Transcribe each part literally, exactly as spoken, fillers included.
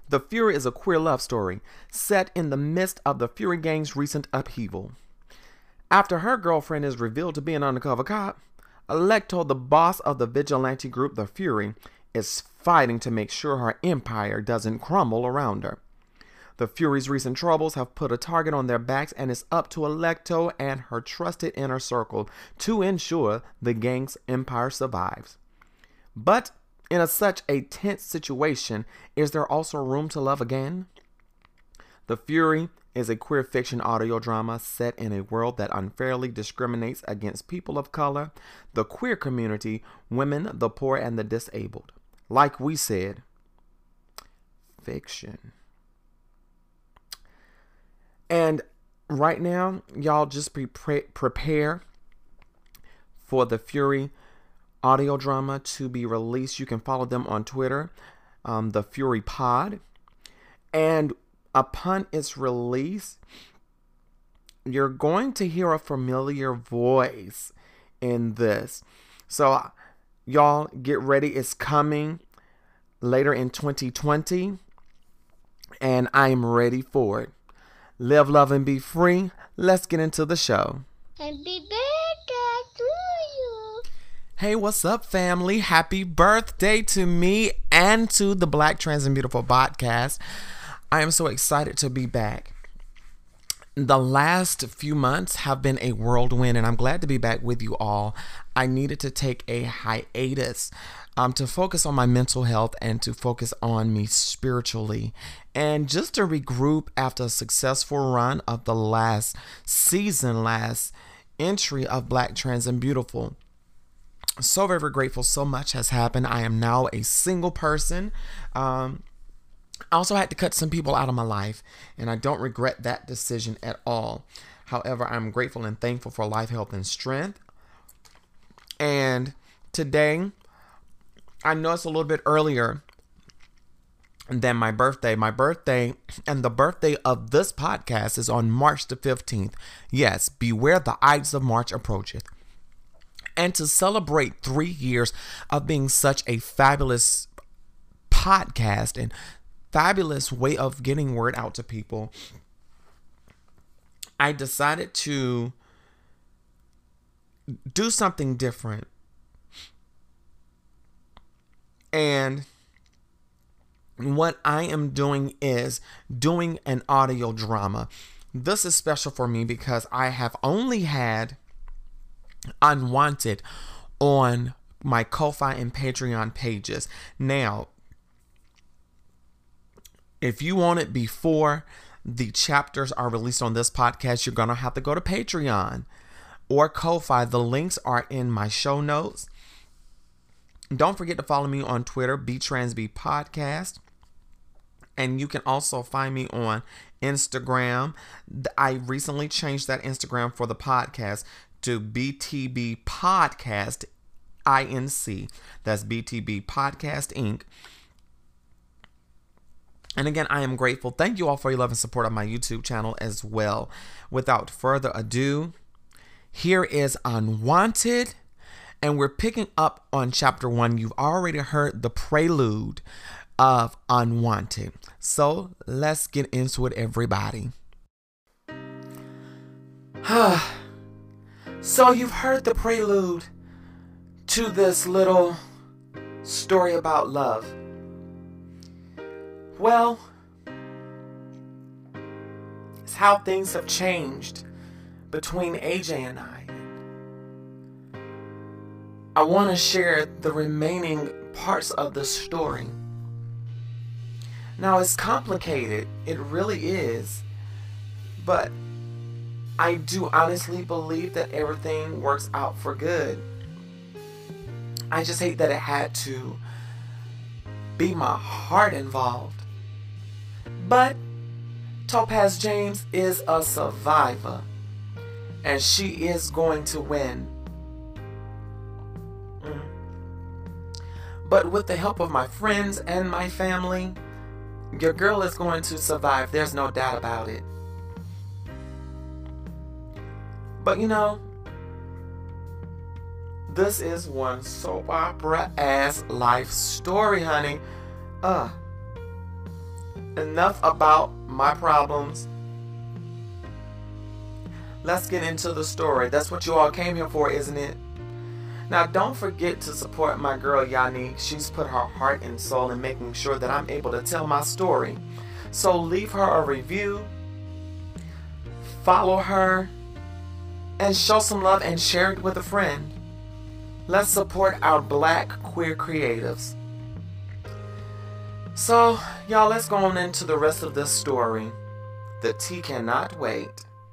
The Fury is a queer love story set in the midst of the Fury Gang's recent upheaval. After her girlfriend is revealed to be an undercover cop, Electo, the boss of the vigilante group The Fury, is fighting to make sure her empire doesn't crumble around her. The Fury's recent troubles have put a target on their backs, and it's up to Electo and her trusted inner circle to ensure the gang's empire survives. But in a, such a tense situation, is there also room to love again? The Fury is a queer fiction audio drama set in a world that unfairly discriminates against people of color, the queer community, women, the poor, and the disabled. Like we said, fiction. And right now, y'all just be pre- prepare for the Fury audio drama to be released. You can follow them on Twitter, um, the Fury Pod. And upon its release, you're going to hear a familiar voice in this. So, y'all get ready. It's coming later in twenty twenty. And I am ready for it. Live, love, and be free. Let's get into the show. Happy birthday to you. Hey, what's up, family? Happy birthday to me and to the Black Trans and Beautiful podcast. I am so excited to be back. The last few months have been a whirlwind, and I'm glad to be back with you all. I needed to take a hiatus um, to focus on my mental health and to focus on me spiritually, and just to regroup after a successful run of the last season, last entry of Black Trans and Beautiful. So very, very grateful. So much has happened. I am now a single person. Um, I also had to cut some people out of my life, and I don't regret that decision at all. However, I'm grateful and thankful for life, health, and strength. And today, I know it's a little bit earlier than my birthday. My birthday and the birthday of this podcast is on March the fifteenth. Yes, beware the Ides of March approacheth. And to celebrate three years of being such a fabulous podcast and fabulous way of getting word out to people, I decided to do something different. And what I am doing is doing an audio drama. This is special for me because I have only had Unwanted on my Ko-Fi and Patreon pages. Now, if you want it before the chapters are released on this podcast, you're going to have to go to Patreon or Ko-Fi. The links are in my show notes. Don't forget to follow me on Twitter, BTransB Podcast. And you can also find me on Instagram. I recently changed that Instagram for the podcast to B T B Podcast Inc. That's B T B Podcast Incorporated. And again, I am grateful. Thank you all for your love and support on my YouTube channel as well. Without further ado, here is Unwanted. And we're picking up on chapter one. You've already heard the prelude of Unwanted. So let's get into it, everybody. So you've heard the prelude to this little story about love. Well, it's how things have changed between A J and I. I want to share the remaining parts of the story. Now, it's complicated. It really is. But I do honestly believe that everything works out for good. I just hate that it had to be my heart involved. But Topaz James is a survivor, and she is going to win. Mm. But with the help of my friends and my family, your girl is going to survive. There's no doubt about it. But you know, this is one soap opera ass life story, honey. Uh, enough about my problems. Let's get into the story. That's what you all came here for, isn't it? Now, don't forget to support my girl Yannick. She's put her heart and soul in making sure that I'm able to tell my story. So leave her a review, follow her, and show some love and share it with a friend. Let's support our black queer creatives. So, y'all, let's go on into the rest of this story. The tea cannot wait.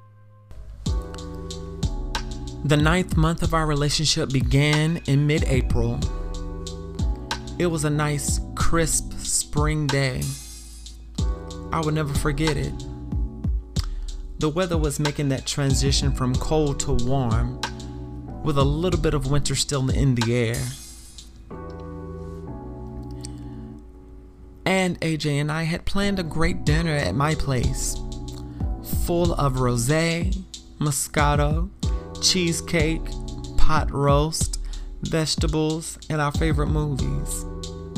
The ninth month of our relationship began in mid-April. It was a nice, crisp spring day. I would never forget it. The weather was making that transition from cold to warm, with a little bit of winter still in the air. And A J and I had planned a great dinner at my place, full of rosé, moscato, cheesecake, pot roast, vegetables, and our favorite movies.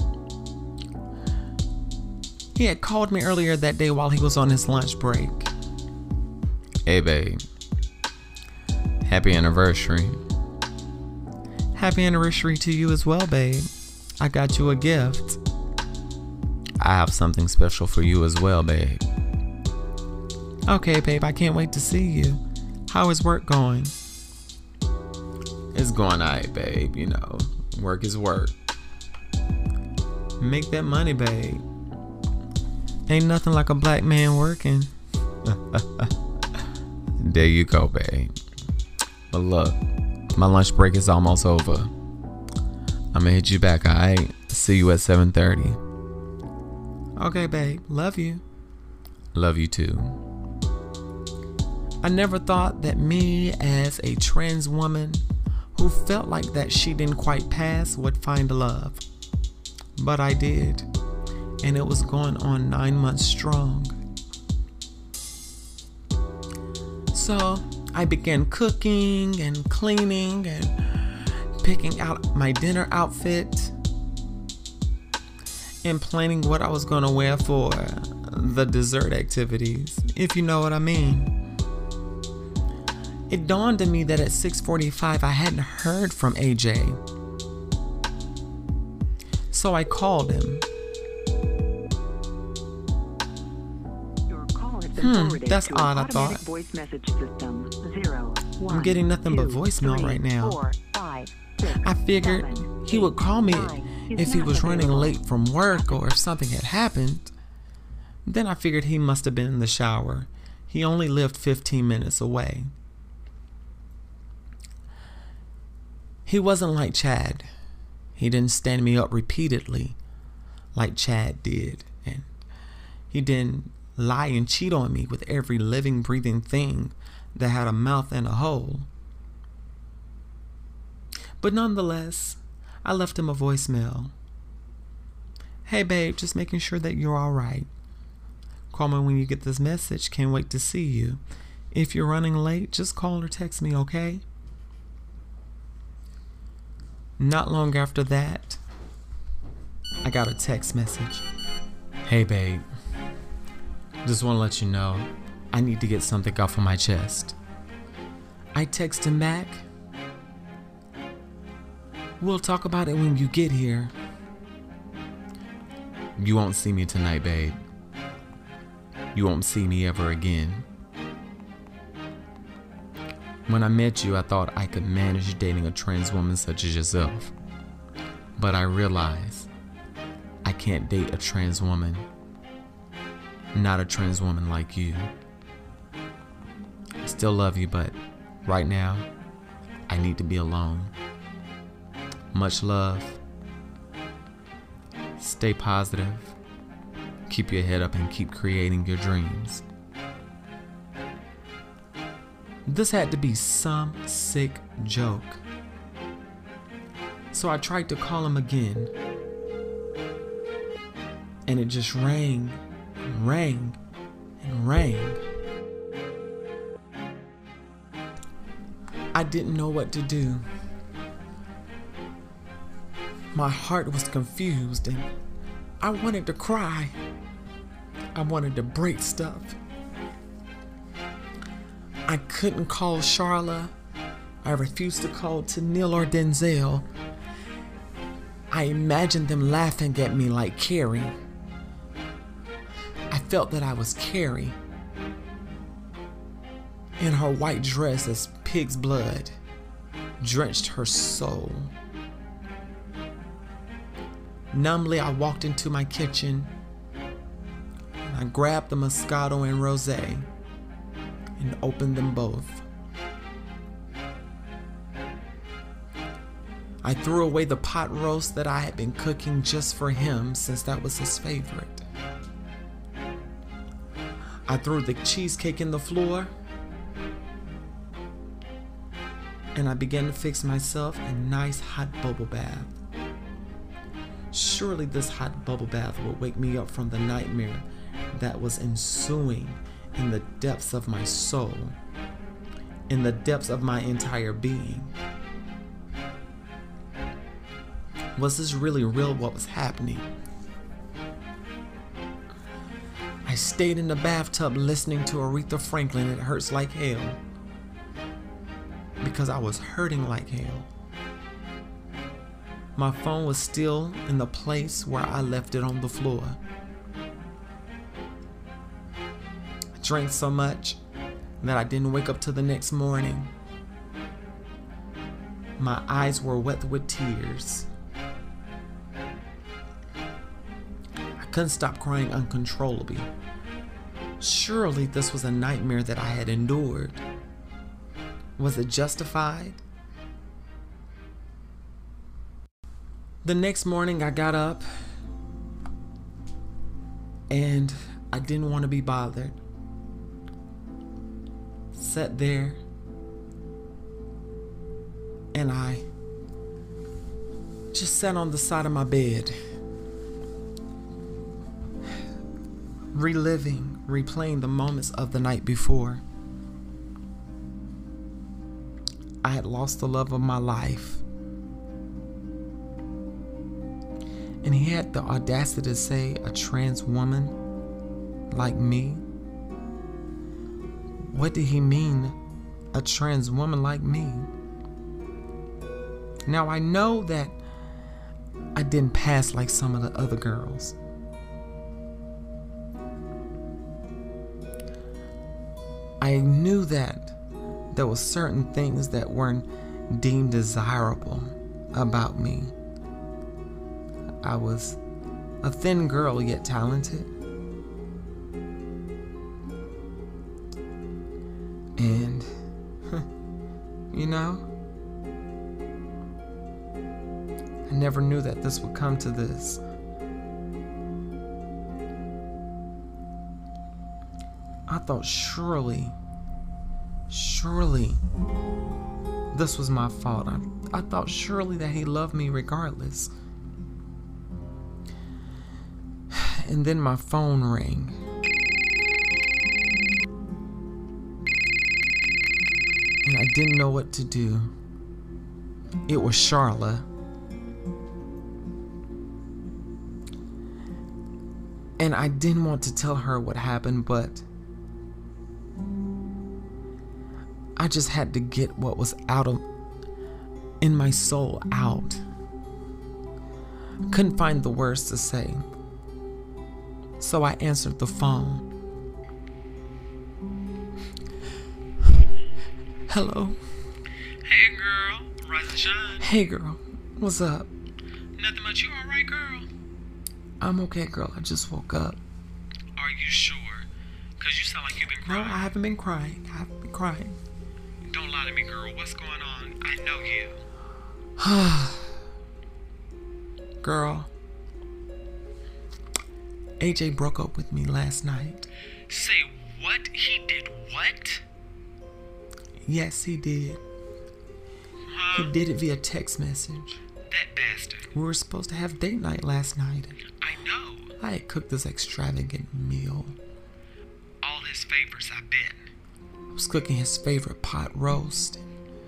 He had called me earlier that day while he was on his lunch break. Hey babe, happy anniversary. Happy anniversary to you as well, babe. I got you a gift. I have something special for you as well, babe. Okay, babe, I can't wait to see you. How is work going? It's going alright, babe. You know, work is work. Make that money, babe. Ain't nothing like a black man working. There you go, babe. But look, my lunch break is almost over. I'm gonna hit you back, alright? See you at seven thirty. Okay, babe. Love you. Love you too. I never thought that me, as a trans woman who felt like that she didn't quite pass, would find love. But I did. And it was going on nine months strong. So I began cooking and cleaning and picking out my dinner outfit and planning what I was going to wear for the dessert activities, if you know what I mean. It dawned on me that at six forty-five I hadn't heard from A J. So I called him. Hmm, that's odd, I thought. Voice message system. Zero, one, I'm getting nothing but two, voicemail three, right now. Four, five, six, I figured seven, he would call me nine. if he was running late from work or if something had happened. Then I figured he must have been in the shower. He only lived fifteen minutes away. He wasn't like Chad. He didn't stand me up repeatedly like Chad did. And he didn't lie and cheat on me with every living, breathing thing that had a mouth and a hole. But nonetheless, I left him a voicemail. Hey babe, just making sure that you're alright. Call me when you get this message. Can't wait to see you. If you're running late, just call or text me, okay? Not long after that, I got a text message. Hey babe, just want to let you know, I need to get something off of my chest. I text him back. We'll talk about it when you get here. You won't see me tonight, babe. You won't see me ever again. When I met you, I thought I could manage dating a trans woman such as yourself. But I realized I can't date a trans woman. Not a trans woman like you. I still love you, but right now, I need to be alone. Much love. Stay positive. Keep your head up and keep creating your dreams. This had to be some sick joke. So I tried to call him again. And it just rang and rang and rang. I didn't know what to do. My heart was confused and I wanted to cry. I wanted to break stuff. I couldn't call Charla. I refused to call Tennille or Denzel. I imagined them laughing at me like Carrie. I felt that I was Carrie in her white dress as pig's blood drenched her soul. Numbly, I walked into my kitchen and I grabbed the Moscato and Rosé and opened them both. I threw away the pot roast that I had been cooking just for him since that was his favorite. I threw the cheesecake in the floor and I began to fix myself a nice hot bubble bath. Surely this hot bubble bath would wake me up from the nightmare that was ensuing in the depths of my soul, in the depths of my entire being. Was this really real, what was happening? I stayed in the bathtub listening to Aretha Franklin, It Hurts Like Hell, because I was hurting like hell. My phone was still in the place where I left it on the floor. I drank so much that I didn't wake up till the next morning. My eyes were wet with tears. I couldn't stop crying uncontrollably. Surely this was a nightmare that I had endured. Was it justified? The next morning I got up and I didn't want to be bothered. Sat there and I just sat on the side of my bed, reliving, replaying the moments of the night before. I had lost the love of my life. And he had the audacity to say a trans woman like me. What did he mean, a trans woman like me? Now I know that I didn't pass like some of the other girls. I knew that there were certain things that weren't deemed desirable about me. I was a thin girl, yet talented. And, you know, I never knew that this would come to this. I thought surely, surely this was my fault. I, I thought surely that he loved me regardless. And then my phone rang. And I didn't know what to do. It was Charla. And I didn't want to tell her what happened, but I just had to get what was out of in my soul out. Couldn't find the words to say. So I answered the phone. Hello. Hey girl, rise and shine. Hey girl, what's up? Nothing much. You alright, girl? I'm okay, girl. I just woke up. Are you sure? Cause you sound like you've been No, crying. I haven't been crying. I haven't been crying. Don't lie to me, girl. What's going on? I know you. Girl, A J broke up with me last night. Say what? He did what? Yes, he did. Huh? He did it via text message. That bastard. We were supposed to have date night last night. I know. I had cooked this extravagant meal. All his favors, I bet. I was cooking his favorite pot roast.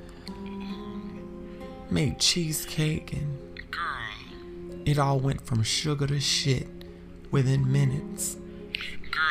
Made cheesecake, and Girl. it all went from sugar to shit within minutes. Girl,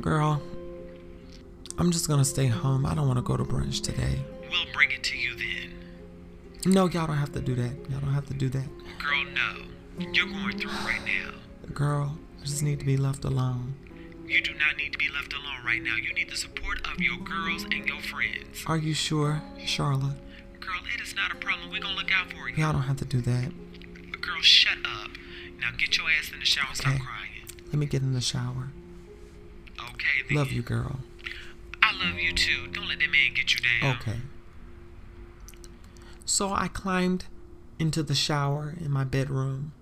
Girl, I'm just gonna stay home. I don't want to go to brunch today. We'll bring it to you then. No, y'all don't have to do that. Y'all don't have to do that. Girl, no. You're going through it right now. Girl, I just need to be left alone. You do not need to be left alone right now. You need the support of your girls and your friends. Are you sure, Charlotte? Girl, it is not a problem. We're gonna look out for you. Y'all don't have to do that. Girl, shut up. Now get your ass in the shower and Okay. stop crying. Let me get in the shower. Okay, then. Love you, girl. I love you too. Don't let that man get you down. Okay. So I climbed into the shower in my bedroom,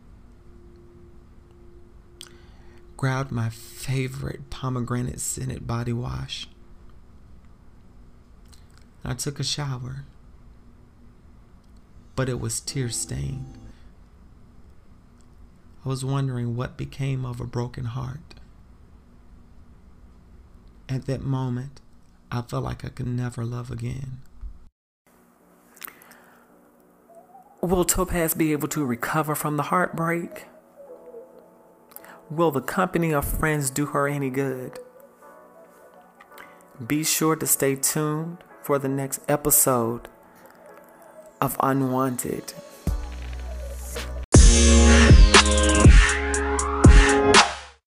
grabbed my favorite pomegranate scented body wash. I took a shower, but it was tear stained. I was wondering what became of a broken heart. At that moment, I felt like I could never love again. Will Topaz be able to recover from the heartbreak? Will the company of friends do her any good? Be sure to stay tuned for the next episode of Unwanted.